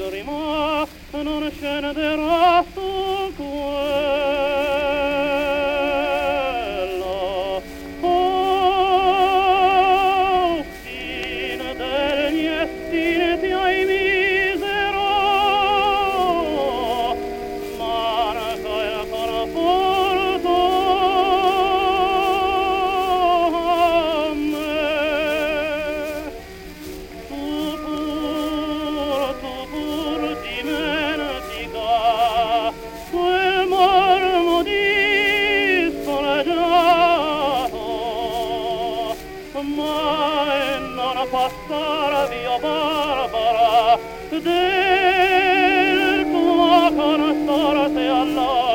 lagrima non scenderà su quella. Oh, fine degli estineti ai misero, manca e ancora porto a me. Tu pur dimentica quel marmo dispreggiato, mai non passar via Barbara del tuo consorte alla